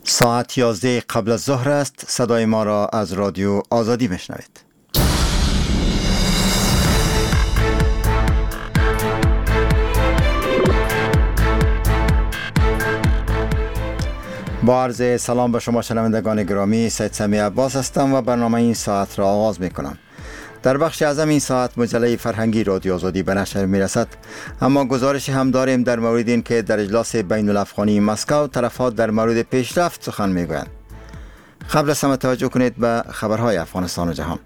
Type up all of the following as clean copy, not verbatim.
ساعت 11 قبل از ظهر است. صدای ما را از رادیو آزادی میشنوید. با عرض سلام به شما شنوندگان گرامی، سید سمی عباس هستم و برنامه این ساعت را آغاز می کنم. در بخش اعظم این ساعت مجله فرهنگی رادیو آزادی به نشر می رسد، اما گزارشی هم داریم در مورد این که در اجلاس بین الافغانی مسکو طرفها در مورد پیشرفت سخن می گویند. قبل از همه توجه کنید به خبرهای افغانستان و جهان.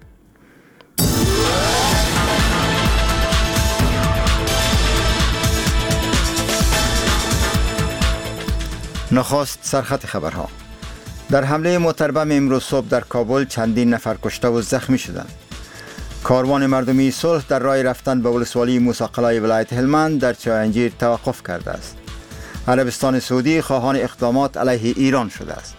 نخست سرخط خبرها. در حمله متربم امروز صبح در کابل چندین نفر کشته و زخمی شدند. کاروان مردمی صلح در راه رفتن به ولسوالی موسی قلعه ولایت هلمند در چایانجیر توقف کرده است. عربستان سعودی خواهان اقدامات علیه ایران شده است.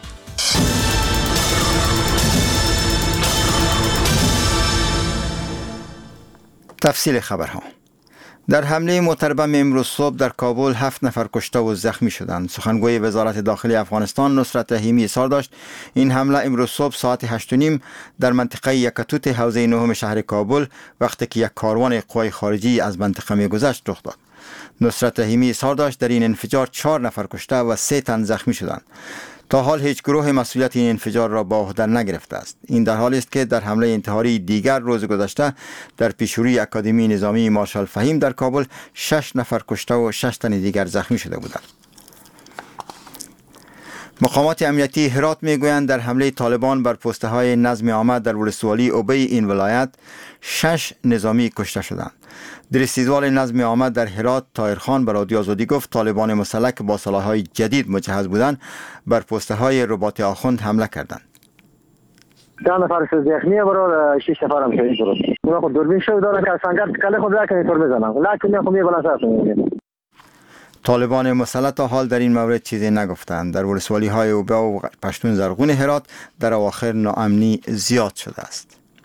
تفصیل خبرها. در حمله متربم امروز صبح در کابل 7 نفر کشته و زخمی شدند. سخنگوی وزارت داخلی افغانستان نصرت رحیمی اظهار داشت این حمله امروز صبح ساعت 8:30 در منطقه یکتوت حوزه 9 شهر کابل وقتی که یک کاروان قوای خارجی از منطقه می‌گذشت رخ داد. نصرت رحیمی اظهار داشت در این انفجار 4 نفر کشته و 3 تن زخمی شدند. تا حال هیچ گروه مسئولیت این انفجار را به عهده نگرفته است. این در حالی است که در حمله انتحاری دیگر روز گذشته در پیشروی اکادمی نظامی مارشال فهیم در کابل 6 نفر کشته و 6 تن دیگر زخمی شده بودند. مقامات امنیتی هرات میگویند در حمله طالبان بر پسته های نظم عامه در ولسوالی اوبی این ولایت 6 نظامی کشته شدند. رئیس‌جمهور نظم عامه در هرات طاهرخان به رادیو آزادی گفت طالبان مسلح با سلاح‌های جدید مجهز بودند بر پسته های رباط آخوند حمله کردند. 10 نفر زخمی برای 6 نفر هم شهید شدند. اونا خود دوربین شو دارن که سنگر کله خود راکنه طور بزنن. لکن خو میبلاسه. طالبان مسلح تا حال در این مورد چیزی نگفتند. در ولسوالی های اوبه و پشتون زرغون هرات در اواخر ناامنی زیاد شده است.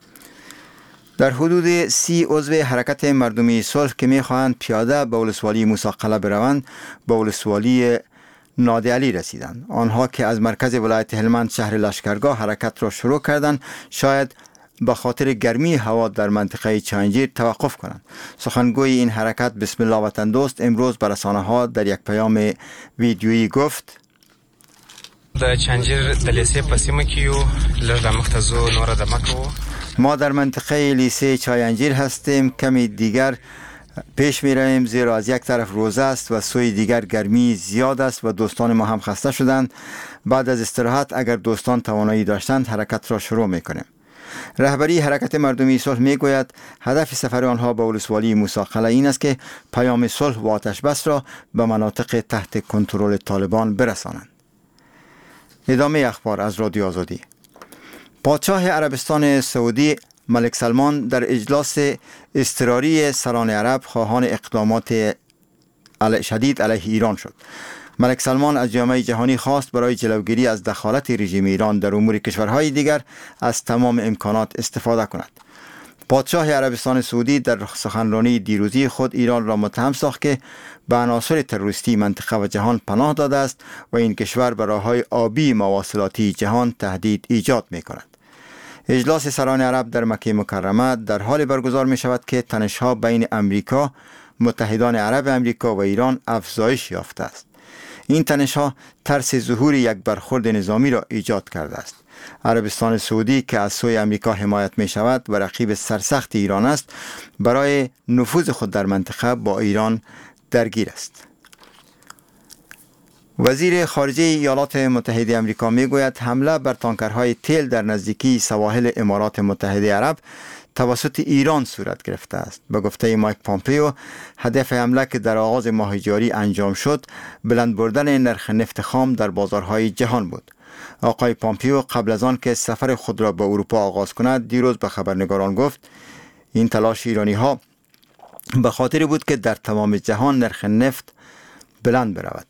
در حدود 30 عضو حرکت مردمی صلح که میخواهند پیاده به ولسوالی موسی قلعه بروند به ولسوالی نادی علی رسیدند. آنها که از مرکز ولایت هلمند شهر لشکرگاه حرکت را شروع کردند شاید به خاطر گرمی هوا در منطقه چایانجیر توقف کنند. سخنگوی این حرکت بسم الله وطن دوست امروز به رسانه‌ها در یک پیام ویدیویی گفت د چایانجیر د لیسه په سیمه کې یو لږ د مختزو نور د مکو ما در منطقه لیسه چایانجیر هستیم. کمی دیگر پیش می رویم زیرا از یک طرف روزه است و سوی دیگر گرمی زیاد است و دوستان ما هم خسته شدند. بعد از استراحت اگر دوستان توانایی داشتند حرکت را شروع می کنیم. رهبری حرکت مردمی صلح می گوید هدف سفر آنها به ولسوالی موسی قلعه این است که پیام صلح و آتش بس را به مناطق تحت کنترل طالبان برسانند. ادامه اخبار از رادیو آزادی. پادشاه عربستان سعودی ملک سلمان در اجلاس اضطراری سران عرب خواهان اقدامات شدید علیه ایران شد. ملک سلمان از جامعه جهانی خواست برای جلوگیری از دخالت رژیم ایران در امور کشورهای دیگر از تمام امکانات استفاده کند. پادشاه عربستان سعودی در سخنرانی دیروزی خود ایران را متهم ساخت که به عناصر تروریستی منطقه و جهان پناه داده است و این کشور به راه‌های آبی مواصلاتی جهان تهدید ایجاد می‌کند. اجلاس سران عرب در مکه مکرمه در حال برگزار می شود که تنش‌ها بین امریکا، متحدان عرب امریکا و ایران افزایش یافته است. این تنش‌ها ترس ظهور یک برخورد نظامی را ایجاد کرده است. عربستان سعودی که از سوی امریکا حمایت می شود و رقیب سرسخت ایران است برای نفوذ خود در منطقه با ایران درگیر است. وزیر خارجه ایالات متحده آمریکا میگوید حمله بر تانکرهای تیل در نزدیکی سواحل امارات متحده عرب توسط ایران صورت گرفته است. به گفته مایک پامپیو هدف حمله که در آغاز ماه جاری انجام شد بلند بردن نرخ نفت خام در بازارهای جهان بود. آقای پامپیو قبل از آن که سفر خود را به اروپا آغاز کند دیروز به خبرنگاران گفت این تلاش ایرانی ها به خاطر بود که در تمام جهان نرخ نفت بلند برود.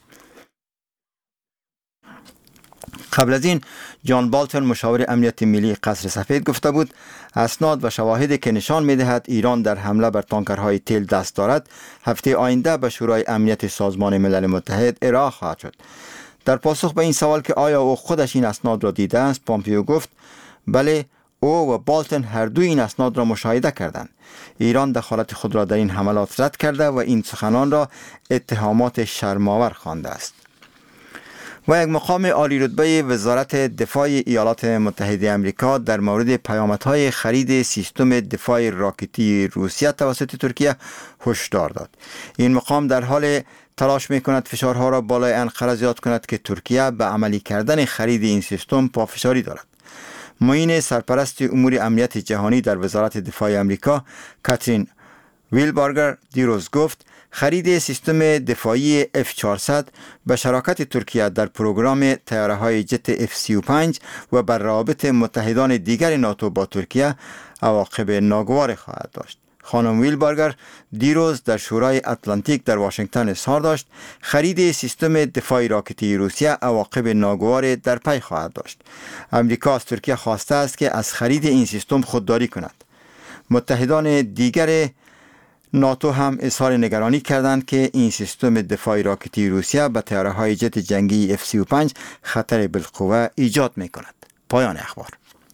قبل از این جان بالتون مشاور امنیت ملی قصر سفید گفته بود اسناد و شواهدی که نشان می‌دهد ایران در حمله بر تانکرهای تیل دست دارد هفته آینده به شورای امنیت سازمان ملل متحد ارائه خواهد شد. در پاسخ به این سوال که آیا او خودش این اسناد را دیده است، پامپیو گفت بله، او و بالتون هر دو این اسناد را مشاهده کردند. ایران دخالت خود را در این حملات رد کرده و این سخنان را اتهامات شرم‌آور خوانده است. و یک مقام عالی رتبه وزارت دفاع ایالات متحده آمریکا در مورد پیامدهای خرید سیستم دفاع راکتی روسیه توسط ترکیه هشدار داد. این مقام در حال تلاش می‌کند فشارها را بالای انقره زیاد کند که ترکیه به عملی کردن خرید این سیستم پافشاری دارد. معین سرپرست امور امنیت جهانی در وزارت دفاع آمریکا کاترین ویلبارگر دیروز گفت خرید سیستم دفاعی F-400 به شراکت ترکیه در پروگرام طیاره‌های جت F-35 و بر روابط متحدان دیگر ناتو با ترکیه عواقب ناگوار خواهد داشت. خانم ویلبارگر دیروز در شورای اتلانتیک در واشنگتن اظهار داشت خرید سیستم دفاعی راکتی روسیه عواقب ناگوار در پی خواهد داشت. امریکا از ترکیه خواسته است که از خرید این سیستم خودداری کند. متحدان دیگر ناتو هم اظهار نگرانی کردند که این سیستم دفاعی راکتی روسیه به طیاره‌های جت جنگی F-35 خطر بالقوه ایجاد می‌کند. پایان اخبار.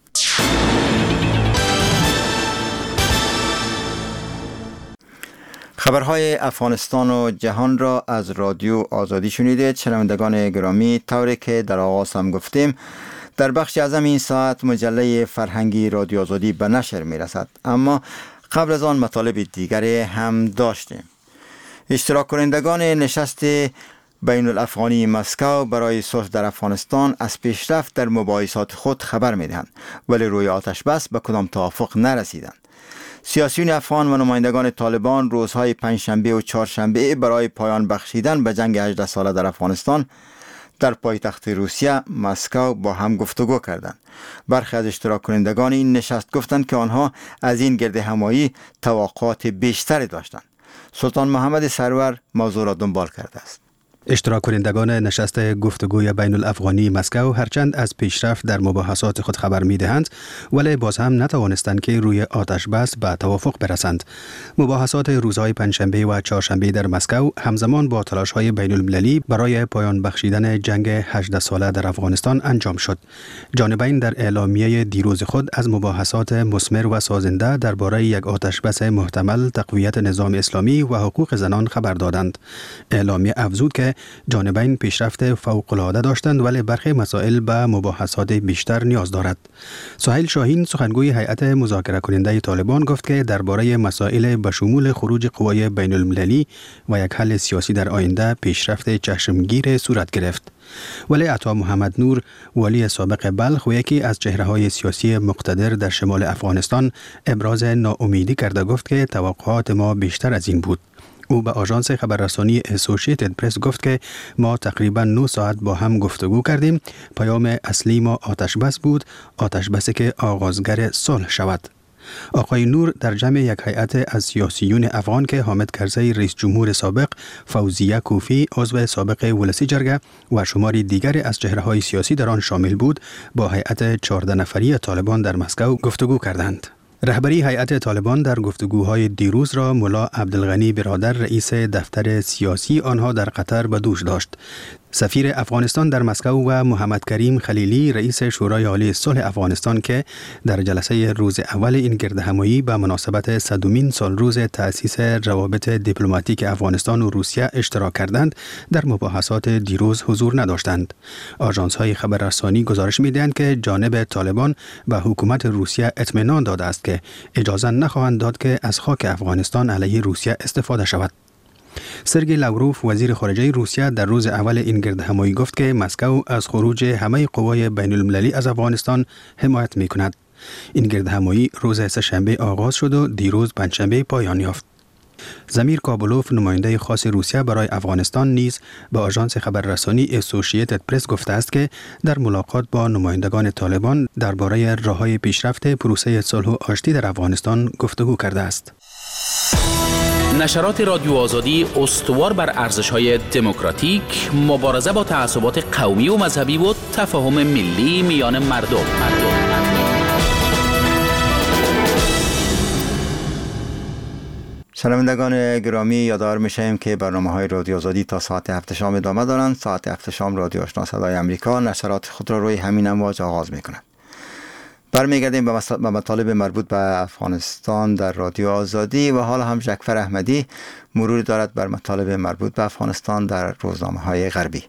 خبرهای افغانستان و جهان را از رادیو آزادی شنیدید. شنوندگان گرامی، طوری که در آغاز هم گفتیم، در بخش اعظم این ساعت مجله فرهنگی رادیو آزادی به نشر می‌رسد، اما قبل از آن مطالب دیگری هم داشتیم. اشتراک کنندگان نشست بین الافغانی مسکو برای صلح در افغانستان از پیشرفت در مباحثات خود خبر می‌دهند، ولی روی آتش بس به کدام توافق نرسیدند. سیاسیون افغان و نمایندگان طالبان روزهای پنجشنبه و چهارشنبه برای پایان بخشیدن به جنگ 18 ساله در افغانستان در پایتخت روسیه مسکو با هم گفتگو کردند. برخی از اشتراک کنندگان این نشست گفتند که آنها از این گرد همایی توقعات بیشتری داشتند. سلطان محمد سرور موضوع را دنبال کرده است. اشتراک کنندگان نشست گفتگوی بین الافغانی مسکو هرچند از پیشرفت در مباحثات خود خبر می‌دهند، ولی باز هم نتوانستند که روی آتش بس به توافق برسند. مباحثات روزهای پنجشنبه و چهارشنبه در مسکو همزمان با تلاش‌های بین المللی برای پایان بخشیدن جنگ 18 ساله در افغانستان انجام شد. جانبین در اعلامیه دیروز خود از مباحثات مثمر و سازنده درباره یک آتش بس محتمل، تقویت نظام اسلامی و حقوق زنان خبر دادند. اعلامیه افزود که جانبین پیشرفت فوق‌العاده داشتند، ولی برخی مسائل به مباحثات بیشتر نیاز دارد. سهیل شاهین، سخنگوی هیئت مذاکره کننده طالبان، گفت که درباره مسائل به شمول خروج قوای بین المللی و یک حل سیاسی در آینده پیشرفت چشمگیر صورت گرفت. ولی عطا محمد نور، والی سابق بلخ و یکی از چهره‌های سیاسی مقتدر در شمال افغانستان، ابراز ناامیدی کرده گفت که توقعات ما بیشتر از این بود. او به آژانس خبررسانی اسوسییتد پرس گفت که ما تقریباً 9 ساعت با هم گفتگو کردیم. پیام اصلی ما آتش بس بود، آتش بسی که آغازگر صلح شود. آقای نور در جمع یک هیئت از سیاسیون افغان که حامد کرزی رئیس جمهور سابق، فوزیه کوفی عضو سابق ولسی جرگه و شماری دیگر از چهره‌های سیاسی در آن شامل بود، با هیئت 14 نفری طالبان در مسکو گفتگو کردند. رهبری هیئت طالبان در گفتگوهای دیروز را ملا عبدالغنی برادر، رئیس دفتر سیاسی آنها در قطر به دوش داشت. سفیر افغانستان در مسکو و محمد کریم خلیلی، رئیس شورای عالی صلح افغانستان که در جلسه روز اول این گردهمایی به مناسبت 100مین سالروز تأسیس روابط دیپلماتیک افغانستان و روسیه اشتراک کردند، در مباحثات دیروز حضور نداشتند. آژانس‌های خبررسانی گزارش می‌دهند که جانب طالبان به حکومت روسیه اطمینان داده است که اجازه نخواهند داد که از خاک افغانستان علیه روسیه استفاده شود. سرگئی لاوروف، وزیر خارجه روسیه، در روز اول این گردهمایی گفت که مسکو از خروج همه قوای بین المللی از افغانستان حمایت می کند. این گردهمایی روز سه‌شنبه آغاز شد و دیروز پنجشنبه پایان یافت. زمیر کابلوف، نماینده خاص روسیه برای افغانستان، نیز به آژانس خبررسانی اسوسییتد پرس گفته است که در ملاقات با نمایندگان طالبان درباره راه‌های پیشرفت پروسه صلح و آشتی در افغانستان گفتگو کرده است. نشرات رادیو آزادی استوار بر ارزش‌های دموکراتیک، مبارزه با تعصبات قومی و مذهبی و تفاهم ملی میان مردم. شنوندگان گرامی، یادآور میشیم که برنامه‌های رادیو آزادی تا ساعت 7 شام ادامه دارند. ساعت 7 شام رادیو آشنا صدای آمریکا نشرات خود را روی همین امواج آغاز می‌کند. برمیگردیم به مطالب مربوط به افغانستان در رادیو آزادی و حالا هم جعفر احمدی مروری دارد بر مطالب مربوط به افغانستان در روزنامه‌های غربی.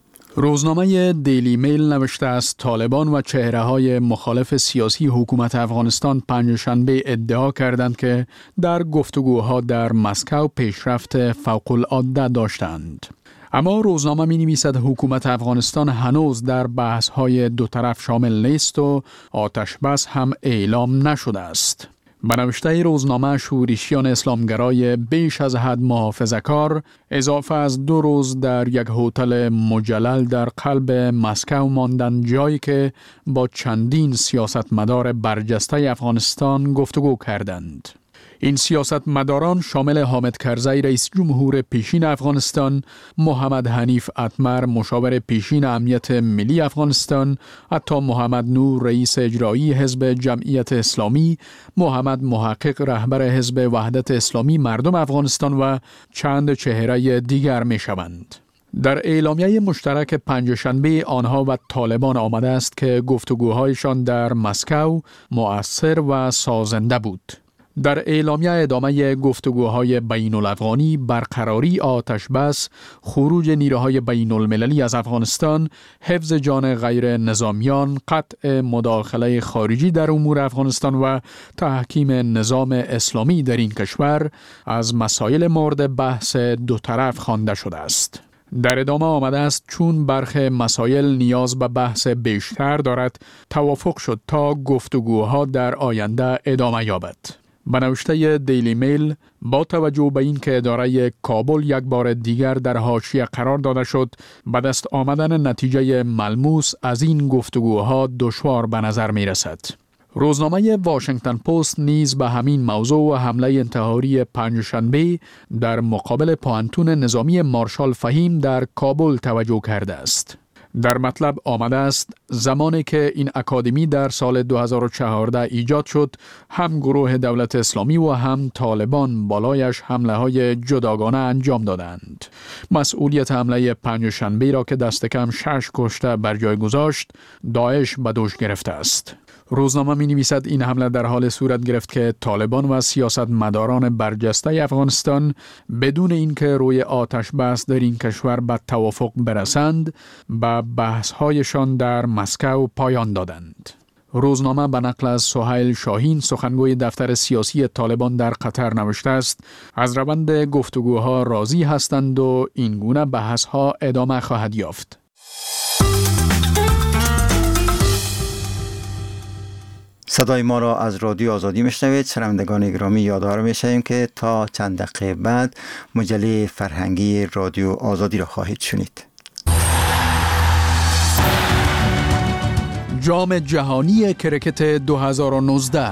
روزنامه دیلی میل نوشته است طالبان و چهره‌های مخالف سیاسی حکومت افغانستان پنجشنبه ادعا کردند که در گفتگوها در مسکو پیشرفت فوق‌العاده داشتند. اما روزنامه می‌نویسد حکومت افغانستان هنوز در بحث‌های دو طرف شامل نیست و آتش بس هم اعلام نشده است. به نوشته روزنامه، شورشیان اسلامگرای بیش از حد محافظه‌کار اضافه از 2 روز در یک هتل مجلل در قلب مسکو ماندند، جایی که با چندین سیاستمدار برجسته افغانستان گفتگو کردند. این سیاستمداران شامل حامد کرزی رئیس جمهور پیشین افغانستان، محمد حنیف اتمر مشاور پیشین امنیت ملی افغانستان، عطا محمد نور رئیس اجرایی حزب جمعیت اسلامی، محمد محقق رهبر حزب وحدت اسلامی مردم افغانستان و چند چهره دیگر می شوند. در اعلامیه مشترک پنجشنبه آنها و طالبان آمده است که گفتگوهایشان در مسکو مؤثر و سازنده بود. در اعلامیه ادامه گفتگوهای بین الافغانی، برقراری آتش بس، خروج نیروهای بین المللی از افغانستان، حفظ جان غیر نظامیان، قطع مداخله خارجی در امور افغانستان و تحکیم نظام اسلامی در این کشور از مسائل مورد بحث دو طرف خوانده شده است. در ادامه آمده است چون برخی مسائل نیاز به بحث بیشتر دارد، توافق شد تا گفتگوها در آینده ادامه یابد. به نوشته دیلی میل، با توجه به این که اداره کابل یک بار دیگر در حاشیه قرار داده شد، به دست آمدن نتیجه ملموس از این گفتگوها دشوار به نظر می رسد. روزنامه واشنگتن پست نیز به همین موضوع و حمله انتحاری پنجشنبه در مقابل پوانتون نظامی مارشال فهیم در کابل توجه کرده است. در مطلب آمده است زمانی که این اکادمی در سال 2014 ایجاد شد، هم گروه دولت اسلامی و هم طالبان بالایش حمله های جداگانه انجام دادند. مسئولیت حمله پنجشنبه را که دست کم 6 کشته بر جای گذاشت، داعش به دوش گرفته است. روزنامه می نویسد این حمله در حال صورت گرفت که طالبان و سیاستمداران برجسته افغانستان بدون اینکه روی آتش بس در این کشور به توافق برسند، به بحث‌هایشان در مسکو پایان دادند. روزنامه به نقل از سهیل شاهین، سخنگوی دفتر سیاسی طالبان در قطر نوشته است از روند گفتگوها راضی هستند و این گونه بحث‌ها ادامه خواهد یافت. صدای ما را از رادیو آزادی میشنوید. شنوندگان گرامی، یادآور میشیم که تا چند دقیقه بعد مجله فرهنگی رادیو آزادی را خواهید شنید. جام جهانی کرکت 2019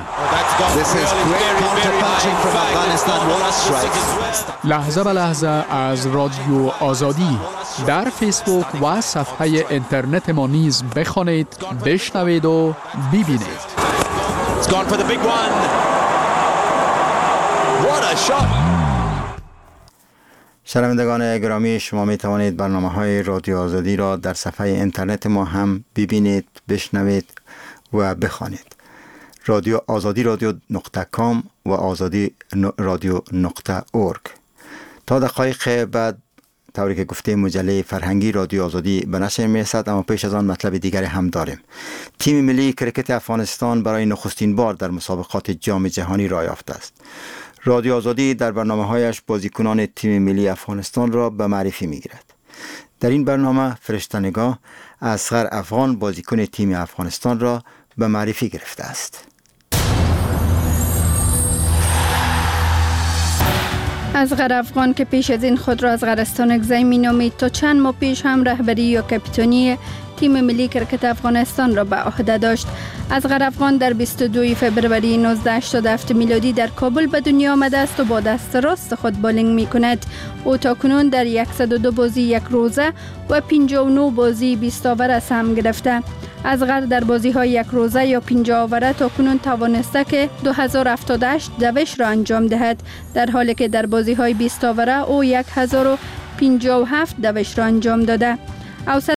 لحظه به لحظه از رادیو آزادی در فیسبوک و صفحه اینترنت ما نیز بخوانید، بشنوید و ببینید. It's gone for the big one. What a shot. شنوندگان گرامی، شما می توانید برنامه‌های رادیو آزادی را در صفحه اینترنت ما هم ببینید، بشنوید و بخوانید. رادیو آزادی رادیو.com و آزادی رادیو.org. تا دقایق بعد طوری که گفتیم مجله فرهنگی رادیو آزادی به نشر میرسد، اما پیش از آن مطلب دیگری هم داریم. تیم ملی کرکت افغانستان برای نخستین بار در مسابقات جام جهانی راه یافته است. رادیو آزادی در برنامه‌هایش بازیکنان تیم ملی افغانستان را به معرفی می‌گیرد. در این برنامه فرشته‌نگاه اصغر افغان بازیکن تیم افغانستان را به معرفی گرفته است. اصغر افغان که پیش از این خود را اصغر استانکزی می‌نامید، تا چند ماه پیش هم رهبری یا کاپیتانی تیم ملی کرکت افغانستان را به عهده داشت. اصغر افغان در 22 فوریه 1987 میلادی در کابل به دنیا آمده است و با دست راست خود بالینگ می‌کند. او تاکنون در 102 بازی یک روزه و 59 بازی 20 اوور سهم گرفته. اصغر در بازی های یک روزه یا 50 اووره تا کنون توانسته که 2078 دوش را انجام دهد، در حالی که در بازی های 20 اووره او 1057 دوش را انجام داده.